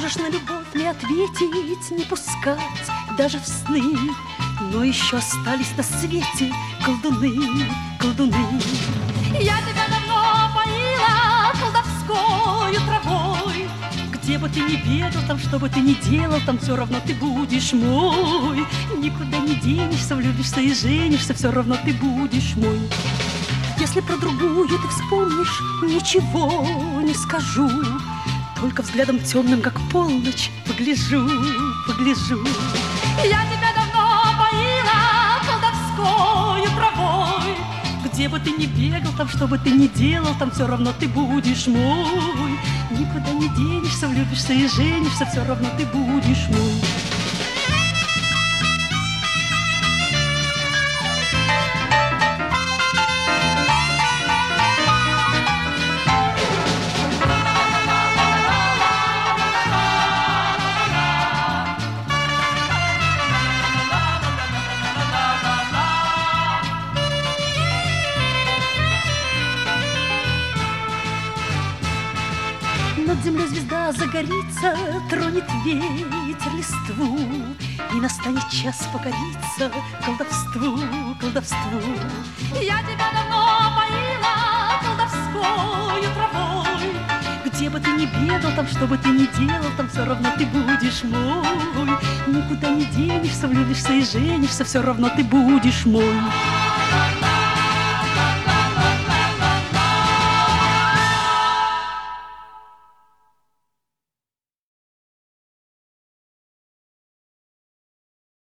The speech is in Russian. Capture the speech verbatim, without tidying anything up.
Можешь на любовь не ответить, не пускать даже в сны, но еще остались на свете колдуны, колдуны. Я тебя давно поила колдовскою травой. Где бы ты ни бегал, там что бы ты ни делал, там все равно ты будешь мой. Никуда не денешься, влюбишься и женишься, все равно ты будешь мой. Если про другую ты вспомнишь, ничего не скажу, только взглядом темным, как полночь, погляжу, погляжу. Я тебя давно поила колдовскою травой. Где бы ты ни бегал, там что бы ты ни делал, там все равно ты будешь мой. Никуда не денешься, влюбишься и женишься, все равно ты будешь мой. Над землей звезда загорится, тронет ветер листву, и настанет час покориться колдовству, колдовству. Я тебя давно поила колдовскою травой. Где бы ты ни бегал, там что бы ты ни делал, там все равно ты будешь мой. Никуда не денешься, влюбишься и женишься, все равно ты будешь мой.